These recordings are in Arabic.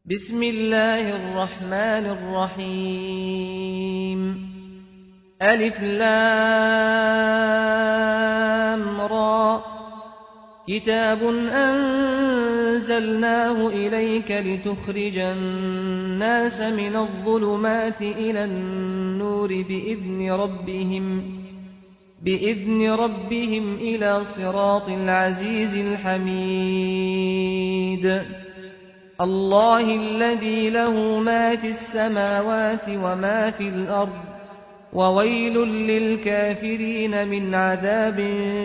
بسم الله الرحمن الرحيم ألف لام را كتاب أنزلناه إليك لتخرج الناس من الظلمات إلى النور بإذن ربهم إلى صراط العزيز الحميد الله الذي له ما في السماوات وما في الأرض وويل للكافرين من عذاب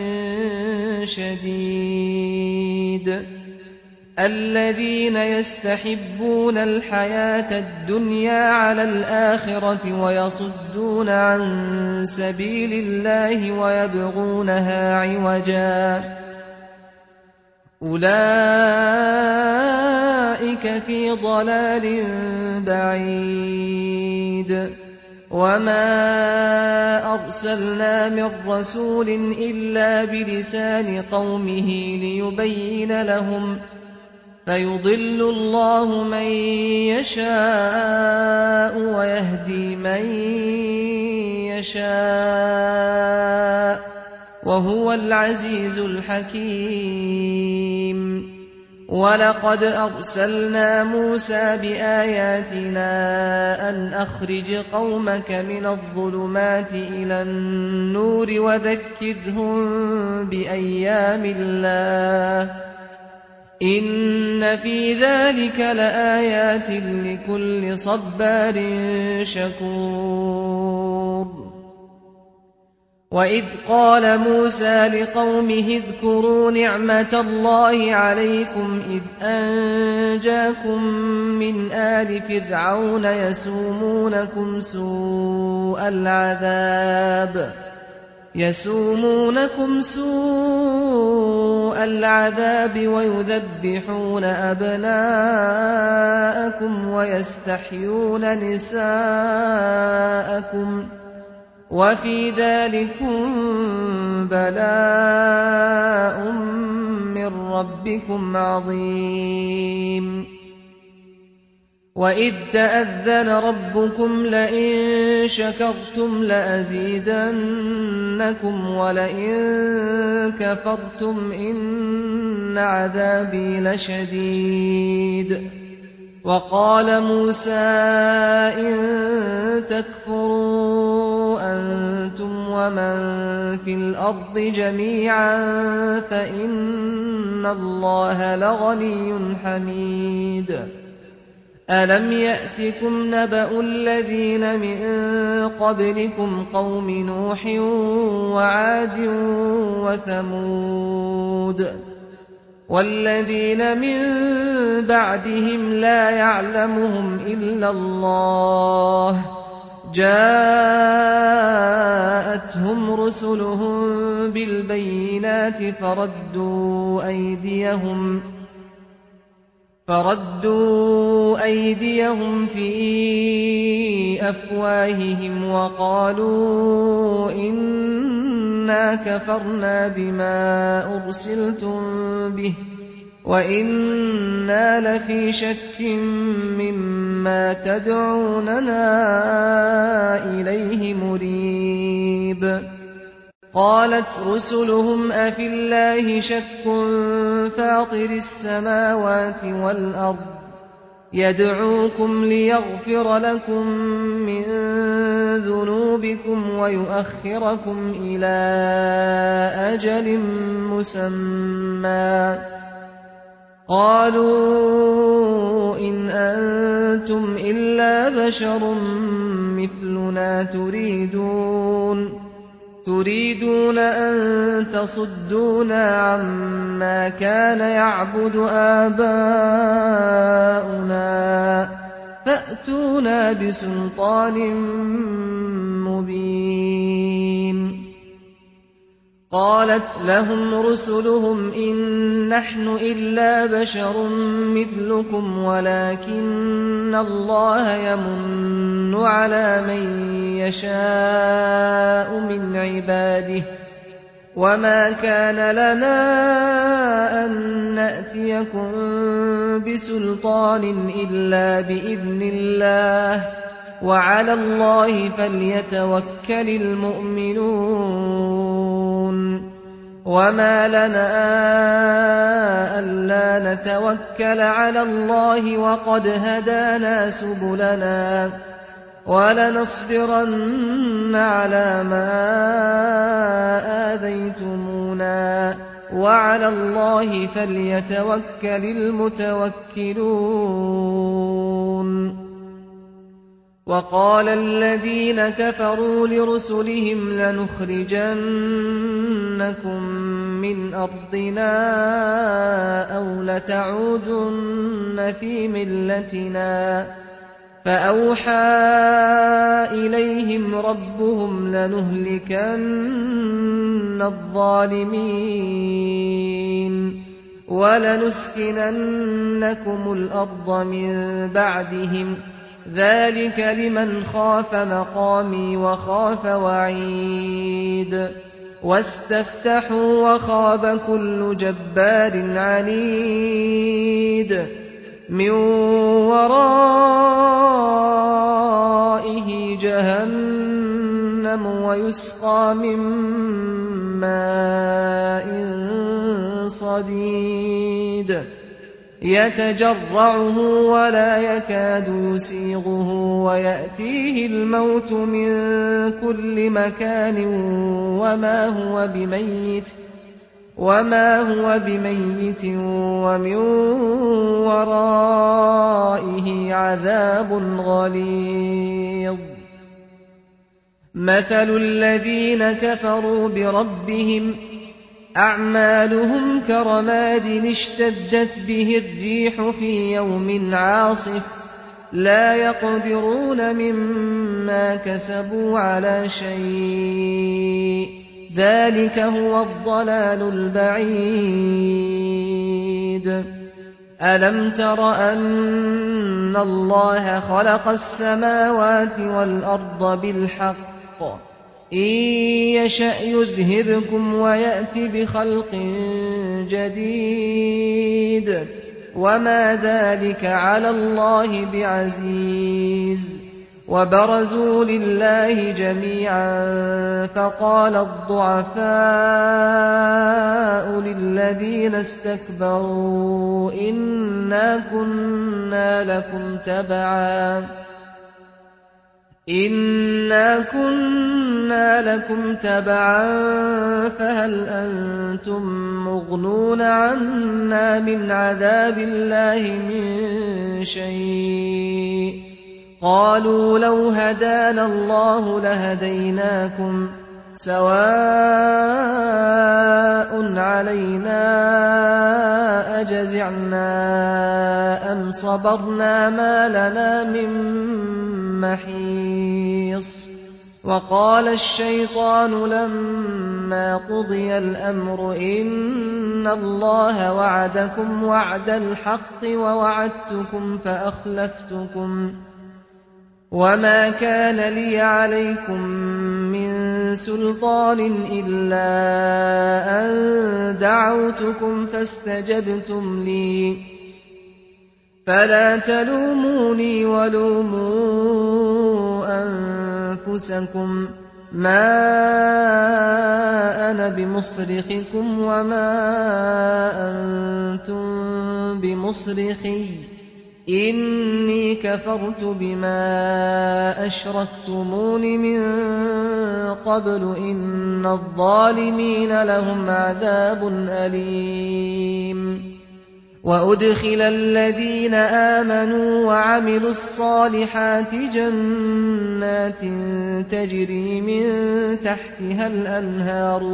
شديد الذين يستحبون الحياة الدنيا على الآخرة ويصدون عن سبيل الله ويبغونها عوجا أولئك في ضلال بعيد وما أرسلنا من رسول إلا بلسان قومه ليبين لهم فيضل الله من يشاء ويهدي من يشاء وهو العزيز الحكيم ولقد أرسلنا موسى بآياتنا أن أخرج قومك من الظلمات إلى النور وذكرهم بأيام الله إن في ذلك لآيات لكل صبار شكور وإذ قال موسى لقومه اذكروا نعمة الله عليكم إذ أنجاكم من آل فرعون يسومونكم سوء العذاب ويذبحون أبناءكم ويستحيون نساءكم وفي ذلكم بلاء من ربكم عظيم وإذ تأذن ربكم لئن شكرتم لأزيدنكم ولئن كفرتم إن عذابي لشديد وقال موسى إن تكفروا أنتم ومن في الأرض جميعا فإن الله لغني حميد ألم يأتكم نبأ الذين من قبلكم قوم نوح وعاد وثمود والذين من بعدهم لا يعلمهم إلا الله جاءتهم رسلهم بالبينات فردوا أيديهم في أفواههم وقالوا إنا كفرنا بما أرسلتم به وإنا لفي شك مما تدعوننا إليه مريب قالت رسلهم أفي الله شك فاطر السماوات والأرض يدعوكم ليغفر لكم من ذنوبكم ويؤخركم إلى أجل مسمى قالوا إن أنتم إلا بشر مثلنا تريدون أن تصدونا عما كان يعبد آباؤنا فأتونا بسلطان مبين قالت لهم رسلهم إن نحن إلا بشر مثلكم ولكن الله يمن على من يشاء من عباده وَمَا كَانَ لَنَا أَن نَّأْتِيَكُم بِسُلْطَانٍ إِلَّا بِإِذْنِ اللَّهِ ۚ وَعَلَى اللَّهِ فَلْيَتَوَكَّلِ الْمُؤْمِنُونَ وَمَا لَنَا أَلَّا نَتَوَكَّلَ عَلَى اللَّهِ وَقَدْ هَدَانَا سُبُلَنَا ۚ وَلَنَصْبِرَنَّ عَلَىٰ مَا آذَيْتُمُونَا ۚ وَعَلَى اللَّهِ فَلْيَتَوَكَّلِ الْمُتَوَكِّلُونَ وَقَالَ الَّذِينَ كَفَرُوا لِرُسُلِهِمْ لَنُخْرِجَنَّكُم مِّنْ أَرْضِنَا أَوْ لَتَعُودُنَّ فِي مِلَّتِنَا ۖ فَأَوْحَىٰ إِلَيْهِمْ رَبُّهُمْ لَنُهْلِكَنَّ الظَّالِمِينَ وَلَنُسْكِنَنَّكُمُ الْأَرْضَ مِن بَعْدِهِمْ ۚ ذَٰلِكَ لِمَنْ خَافَ مَقَامِي وَخَافَ وَعِيدِ وَاسْتَفْتَحُوا وَخَابَ كُلُّ جَبَّارٍ عَنِيدٍ مِّن وَرَائِهِ جَهَنَّمُ وَيُسْقَىٰ مِن مَّاءٍ صَدِيدٍ يَتَجَرَّعُهُ وَلَا يَكَادُ يُسِيغُهُ وَيَأْتِيهِ الْمَوْتُ مِن كُلِّ مَكَانٍ وَمَا هُوَ بِمَيِّتٍ وَمِن وَرَائِهِ عَذَابٌ غَلِيظٌ مَّثَلُ الَّذِينَ كَفَرُوا بِرَبِّهِمْ أَعْمَالُهُمْ كَرَمَادٍ اشْتَدَّتْ بِهِ الرِّيحُ فِي يَوْمٍ عَاصِفٍ لَّا يَقْدِرُونَ مِمَّا كَسَبُوا عَلَىٰ شَيْءٍ ۚ ذَٰلِكَ هُوَ الضَّلَالُ الْبَعِيدُ أَلَمْ تَرَ أَنَّ اللَّهَ خَلَقَ السَّمَاوَاتِ وَالْأَرْضَ بِالْحَقِّ ۚ إِن يَشَأْ يُذْهِبْكُمْ وَيَأْتِ بِخَلْقٍ جَدِيدٍ ۚ وَمَا ذَٰلِكَ عَلَى اللَّهِ بِعَزِيزٍ وَبَرَزُوا لِلَّهِ جَمِيعًا فَقَالَ الضُّعَفَاءُ لِلَّذِينَ اسْتَكْبَرُوا إِنَّا كُنَّا لَكُمْ تَبَعًا فَهَلْ أَنتُم مُّغْنُونَ عَنَّا مِنْ عَذَابِ اللَّهِ مِن شَيْءٍ ۚ قَالُوا لَوْ هَدَانَا اللَّهُ لَهَدَيْنَاكُمْ ۖ سَوَاءٌ عَلَيْنَا أَجَزِعْنَا أَمْ صَبَرْنَا مَا لَنَا مِن مَّحِيصٍ وَقَالَ الشَّيْطَانُ لَمَّا قُضِيَ الْأَمْرُ إِنَّ اللَّهَ وَعَدَكُمْ وَعْدَ الْحَقِّ وَوَعَدتُّكُمْ فَأَخْلَفْتُكُمْ ۖ وَمَا كَانَ لِيَ عَلَيْكُم مِّن سُلْطَانٍ إِلَّا أَن دَعَوْتُكُمْ فَاسْتَجَبْتُمْ لِي ۖ فَلَا تَلُومُونِي وَلُومُوا أَنفُسَكُم ۖ مَّا أَنَا بِمُصْرِخِكُمْ وَمَا أَنتُم بِمُصْرِخِيَّ ۖ إِنِّي كَفَرْتُ بِمَا أَشْرَكْتُمُونِ مِن قَبْلُ ۗ إِنَّ الظَّالِمِينَ لَهُمْ عَذَابٌ أَلِيمٌ وَأُدْخِلَ الَّذِينَ آمَنُوا وَعَمِلُوا الصَّالِحَاتِ جَنَّاتٍ تَجْرِي مِن تَحْتِهَا الْأَنْهَارُ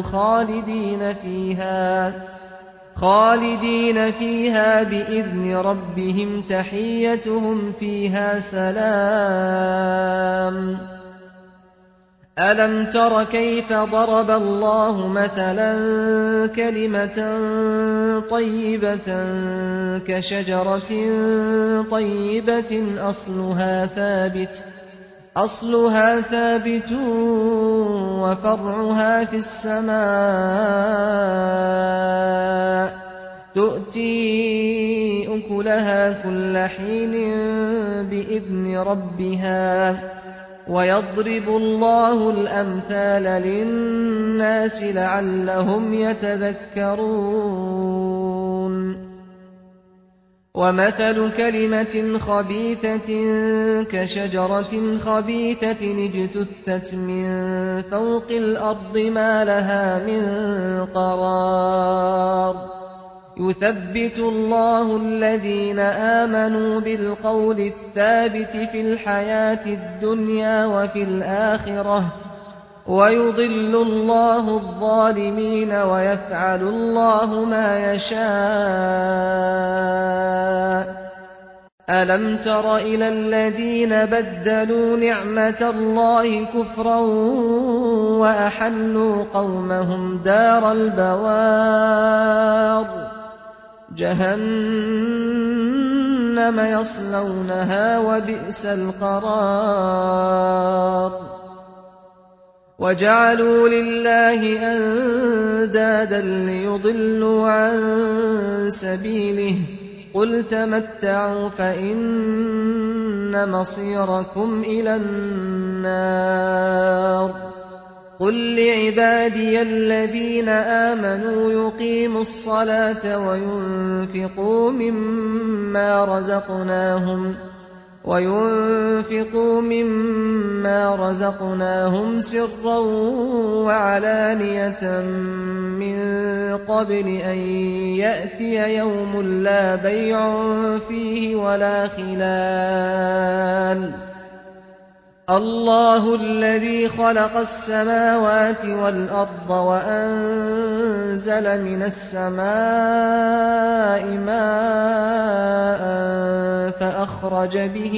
خَالِدِينَ فِيهَا بِإِذْنِ رَبِّهِمْ تَحِيَّتُهُمْ فِيهَا سَلَامٌ أَلَمْ تَرَ كَيْفَ ضَرَبَ اللَّهُ مَثَلًا كَلِمَةً طَيِّبَةً كَشَجَرَةٍ طَيِّبَةٍ أَصْلُهَا ثَابِتٌ أَصْلُهَا ثَابِتٌ وَفَرْعُهَا فِي السَّمَاءِ ۖ تُؤْتِي أُكُلَهَا كُلَّ حِينٍ بِإِذْنِ رَبِّهَا ۗ وَيَضْرِبُ اللَّهُ الْأَمْثَالَ لِلنَّاسِ لَعَلَّهُمْ يَتَذَكَّرُونَ وَمَثَلُ كَلِمَةٍ خَبِيثَةٍ كَشَجَرَةٍ خَبِيثَةٍ اجْتُثَّتْ مِن فَوْقِ الْأَرْضِ مَا لَهَا مِن قَرَارٍ يُثَبِّتُ اللَّهُ الَّذِينَ آمَنُوا بِالْقَوْلِ الثَّابِتِ فِي الْحَيَاةِ الدُّنْيَا وَفِي الْآخِرَةِ ۖ وَيُضِلُّ اللَّهُ الظَّالِمِينَ وَيَفْعَلُ اللَّهُ مَا يَشَاءُ أَلَمْ تَرَ إِلَى الَّذِينَ بَدَّلُوا نِعْمَتَ اللَّهِ كُفْرًا وَأَحَلُّوا قَوْمَهُمْ دَارَ الْبَوَارِ جَهَنَّمَ يَصْلَوْنَهَا ۖ وَبِئْسَ الْقَرَارُ وَجَعَلُوا لِلَّهِ أَندَادًا لِّيُضِلُّوا عَن سَبِيلِهِ ۗ قُلْ تَمَتَّعُوا فَإِنَّ مَصِيرَكُمْ إِلَى النَّارِ قُل لِّعِبَادِيَ الَّذِينَ آمَنُوا يُقِيمُوا الصَّلَاةَ وَيُنفِقُوا مِمَّا رَزَقْنَاهُمْ سِرًّا وَعَلَانِيَةً مِّن قَبْلِ أَن يَأْتِيَ يَوْمٌ لَّا بَيْعٌ فِيهِ وَلَا خِلَالٌ اللَّهُ الَّذِي خَلَقَ السَّمَاوَاتِ وَالْأَرْضَ وَأَنزَلَ مِنَ السَّمَاءِ مَاءً فَأَخْرَجَ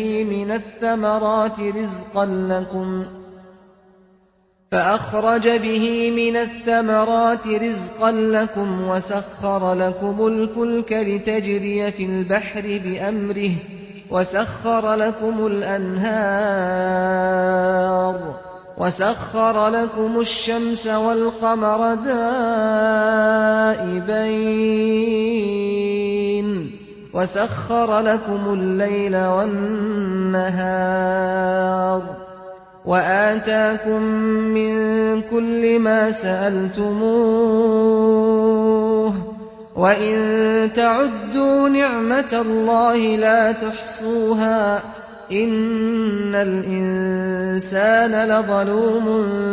بِهِ مِنَ الثَّمَرَاتِ رِزْقًا لَّكُمْ وَسَخَّرَ لَكُمُ الْفُلْكَ لِتَجْرِيَ فِي الْبَحْرِ بِأَمْرِهِ وَسَخَّرَ لَكُمُ الْأَنْهَارَ وَسَخَّرَ لَكُمُ الشَّمْسَ وَالْقَمَرَ دَائِبَيْنِ وَسَخَّرَ لَكُمُ اللَّيْلَ وَالنَّهَارَ وَآتَاكُم مِّن كُلِّ مَا سَأَلْتُمُوهُ ۚ وَإِن تَعُدُّوا نِعْمَتَ اللَّهِ لَا تُحْصُوهَا ۗ إِنَّ الْإِنسَانَ لَظَلُومٌ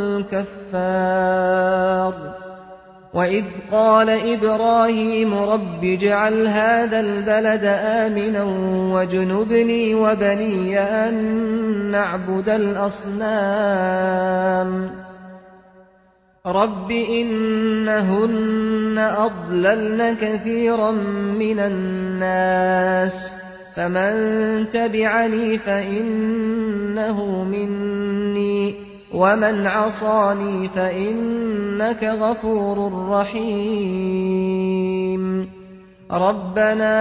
كَفَّارٌ وَإِذْ قَالَ إِبْرَاهِيمُ رَبِّ اجْعَلْ هَٰذَا الْبَلَدَ آمِنًا وَاجْنُبْنِي وَبَنِيَّ أَن نَّعْبُدَ الْأَصْنَامَ رَبِّ إِنَّهُنَّ أَضْلَلْنَ كَثِيرًا مِّنَ النَّاسِ ۖ فَمَن تَبِعَنِي فَإِنَّهُ مِنِّي ۖ وَمَنْ عَصَانِي فَإِنَّكَ غَفُورٌ رَّحِيمٌ رَبَّنَا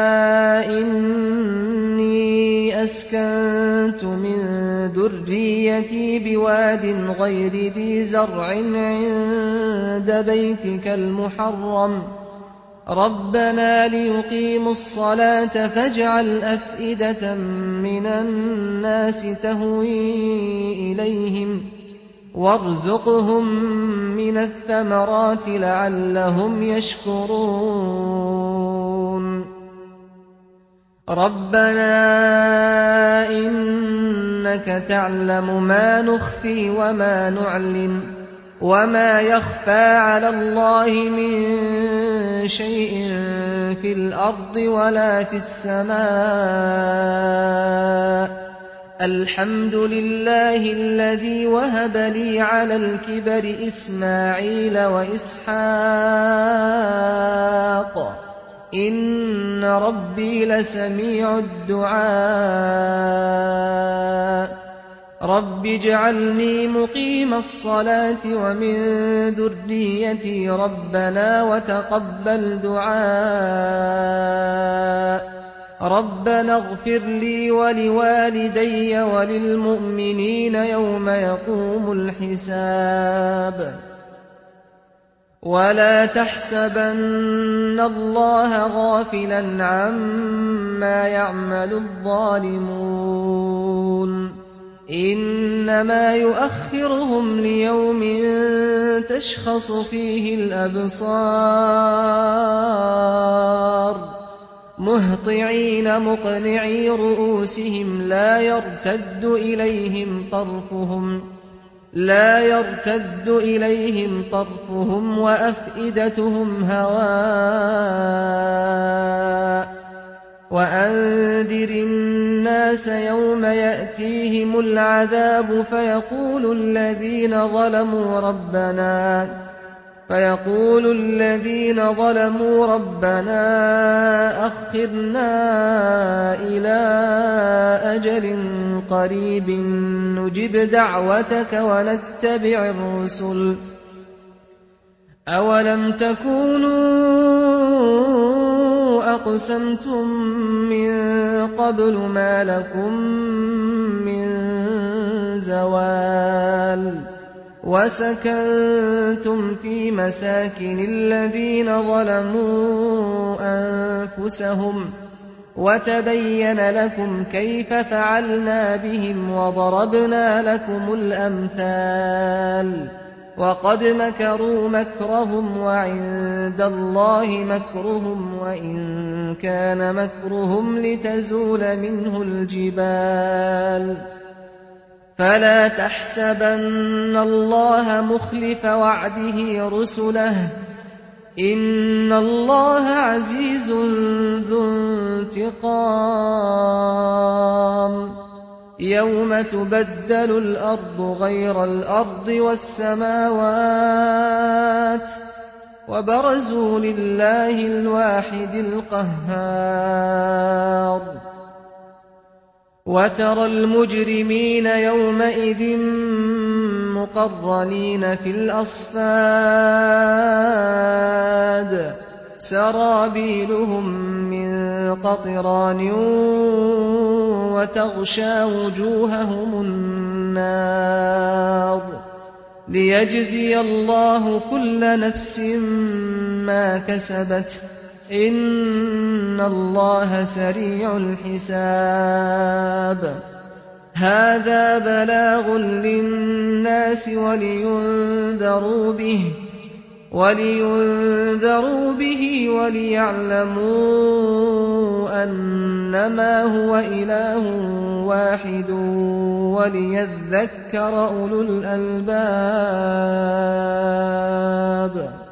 إِنِّي أَسْكَنتُ مِن ذُرِّيَّتِي بِوَادٍ غَيْرِ ذِي زَرْعٍ عِندَ بَيْتِكَ الْمُحَرَّمِ رَبَّنَا لِيُقِيمُوا الصَّلَاةَ فَاجْعَلْ أَفْئِدَةً مِّنَ النَّاسِ تَهْوِي إِلَيْهِمْ وَارْزُقْهُم مِّنَ الثَّمَرَاتِ لَعَلَّهُمْ يَشْكُرُونَ رَبَّنَا إِنَّكَ تَعْلَمُ مَا نُخْفِي وَمَا نُعْلِنُ وَمَا يَخْفَىٰ عَلَى اللَّهِ مِن شَيْءٍ فِي الْأَرْضِ وَلَا فِي السَّمَاءِ الْحَمْدُ لِلَّهِ الَّذِي وَهَبَ لِي عَلَى الْكِبَرِ إِسْمَاعِيلَ وَإِسْحَاقَ ۚ إِنَّ رَبِّي لَسَمِيعُ الدُّعَاءِ رَبِّ اجْعَلْنِي مُقِيمَ الصَّلَاةِ وَمِن ذُرِّيَّتِي رَبَّنَا وَتَقَبَّلْ دُعَاءِ رَبَّنَا اغْفِرْ لِي وَلِوَالِدَيَّ وَلِلْمُؤْمِنِينَ يَوْمَ يَقُومُ الْحِسَابُ وَلَا تَحْسَبَنَّ اللَّهَ غَافِلًا عَمَّا يَعْمَلُ الظَّالِمُونَ ۚ إِنَّمَا يُؤَخِّرُهُمْ لِيَوْمٍ تَشْخَصُ فِيهِ الْأَبْصَارُ مُهْطِعِينَ مُقْنِعِي رُءُوسِهِمْ لَا يَرْتَدُّ إِلَيْهِمْ طَرْفُهُمْ وَأَفْئِدَتُهُمْ هَوَاءٌ ۚ وَأَنذِرِ النَّاسَ يَوْمَ يَأْتِيهِمُ الْعَذَابُ فَيَقُولُ الَّذِينَ ظَلَمُوا رَبَّنَا أَخِّرْنَا إِلَىٰ أَجَلٍ قَرِيبٍ نُّجِبْ دَعْوَتَكَ وَنَتَّبِعِ الرُّسُلَ ۗ أَوَلَمْ تَكُونُوا أَقْسَمْتُم مِّن قَبْلُ مَا لَكُم مِّن زَوَالٍ وَسَكَنتُمْ فِي مَسَاكِنِ الَّذِينَ ظَلَمُوا أَنفُسَهُمْ وَتَبَيَّنَ لَكُمْ كَيْفَ فَعَلْنَا بِهِمْ وَضَرَبْنَا لَكُمُ الْأَمْثَالَ ۚ وَقَدْ مَكَرُوا مَكْرَهُمْ وَعِندَ اللَّهِ مَكْرُهُمْ وَإِن كَانَ مَكْرُهُمْ لِتَزُولَ مِنْهُ الْجِبَالُ فَلَا تَحْسَبَنَّ اللَّهَ مُخْلِفَ وَعْدِهِ رُسُلَهُ ۗ إِنَّ اللَّهَ عَزِيزٌ ذُو انتِقَامٍ يَوْمَ تُبَدَّلُ الْأَرْضُ غَيْرَ الْأَرْضِ وَالسَّمَاوَاتُ وَبَرَزُوا لِلَّهِ الْوَاحِدِ الْقَهَّارِ وَتَرَى الْمُجْرِمِينَ يَوْمَئِذٍ مُّقَرَّنِينَ فِي الْأَصْفَادِ سَرَابِيلُهُم مِّن قَطِرَانٍ وَتَغْشَىٰ وُجُوهَهُمُ النَّارُ لِيَجْزِيَ اللَّهُ كُلَّ نَفْسٍ مَّا كَسَبَتْ ۚ إِنَّ اللَّهَ سَرِيعُ الْحِسَابِ هَٰذَا بَلَاغٌ لِّلنَّاسِ وَلِيُنذَرُوا بِهِ وَلِيَعْلَمُوا أَنَّمَا هُوَ إِلَٰهٌ وَاحِدٌ وَلِيَذَّكَّرَ أُولُو الْأَلْبَابِ